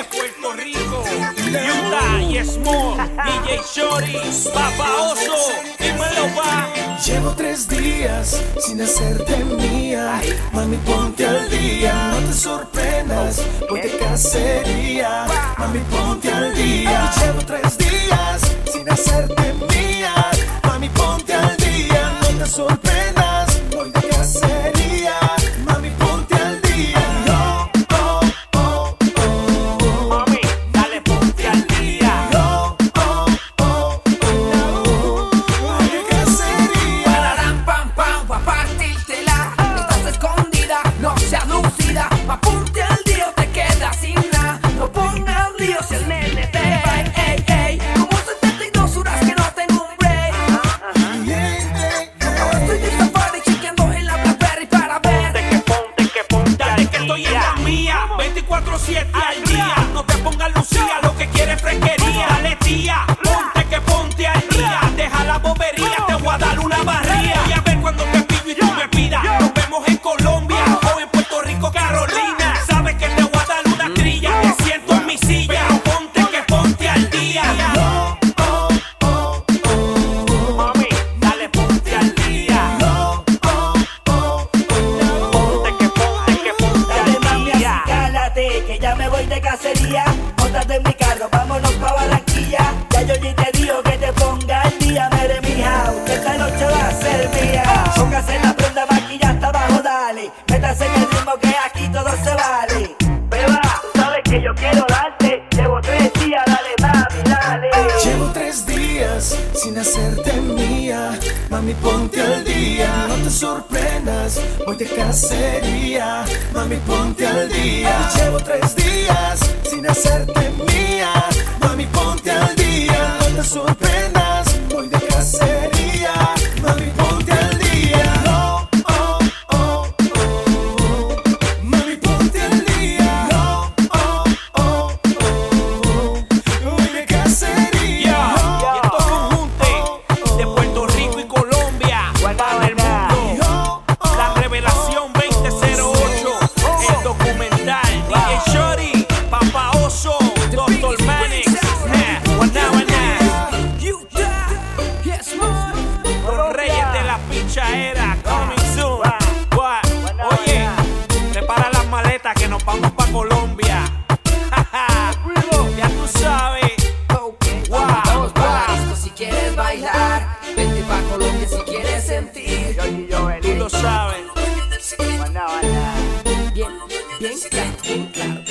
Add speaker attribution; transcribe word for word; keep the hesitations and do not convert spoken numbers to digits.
Speaker 1: de Puerto Rico, Utah y Small, D J Shorty, Papa Oso, dímelo va.
Speaker 2: Llevo tres días sin hacerte mía. Mami, ponte al día, no te sorprendas, voy de cacería. Mami, ponte al día. Llevo tres días sin hacerte mía. Mami, ponte al día, no te sorprendas, voy de cacería. Mami, ponte al día. Oh, oh, oh, oh.
Speaker 1: Mami, dale ponte al día.
Speaker 2: Oh, oh, oh, oh. Voy de cacería.
Speaker 3: Pararán, pam, pam, pa' partírtela. Estás escondida, no seas lucida. Apunte al día o te quedas sin nada. No pongas líos si el nene te va. Ey, ey, como setenta y dos horas que no tengo un break. Ahora estoy de safari chequeando en la Blackberry para ver.
Speaker 1: Ponte que ponte que ponte dale que estoy en la mía, veinticuatro siete al día. No te pongas lucía, lo que quieres es fresquería. Dale tía, ponte que ponte al día. Deja la bobería, te voy a dar una barría. Voy a ver cuando te pido y tú me pidas. Nos vemos en Colombia o en Puerto Rico, Carolina. Sabes que te voy a dar una trilla. Te siento en mi silla, pero ponte que ponte al día.
Speaker 2: Oh, oh, oh, oh.
Speaker 1: Mami, dale ponte al día.
Speaker 2: Oh, oh, oh, oh.
Speaker 1: Ponte que ponte que ponte
Speaker 4: Dale, mami,
Speaker 1: al día.
Speaker 4: así cálate, que ya me voy de cacería. Móntate en mi carro, vámonos pa' Barranquilla. Ya yo ni te digo que te ponga al día. Mere, mija, usted esta noche va a ser mía. Póngase la prenda, maquilla hasta abajo, dale. Métase en el ritmo que aquí todo se vale. Beba, sabes que yo quiero darte. Llevo tres días, dale, mami, dale.
Speaker 2: Llevo tres días sin hacerte mía. Mami, ponte al día, no te sorprendas, voy de cacería. Mami, ponte al día. Llevo tres días sin hacerte mía. Mami, ponte al día, no te sorprendas, voy de cacería. Mami, ponte al día. Oh, oh, oh, oh. Mami, ponte al día. Oh, oh, oh, oh. Voy de cacería.
Speaker 1: Y estos conjuntos de Puerto Rico y Colombia para el mundo. La Revelación veinte cero ocho, el documental. D J Shorty, Papa Oso, doctor Manix, eh, Guaná, Guaná.
Speaker 3: Utah, yes, man.
Speaker 1: Los reyes de la pichadera, coming soon. What? Oye, prepara las maletas que nos vamos pa' Colombia. Ya tú sabes.
Speaker 3: Okay,
Speaker 1: Wow,
Speaker 3: vamos pa' la
Speaker 1: wow.
Speaker 3: disco si quieres bailar. Vente pa' Colombia si quieres sentir.
Speaker 1: Tú lo sabes.
Speaker 3: Bien, bien claro, bien claro.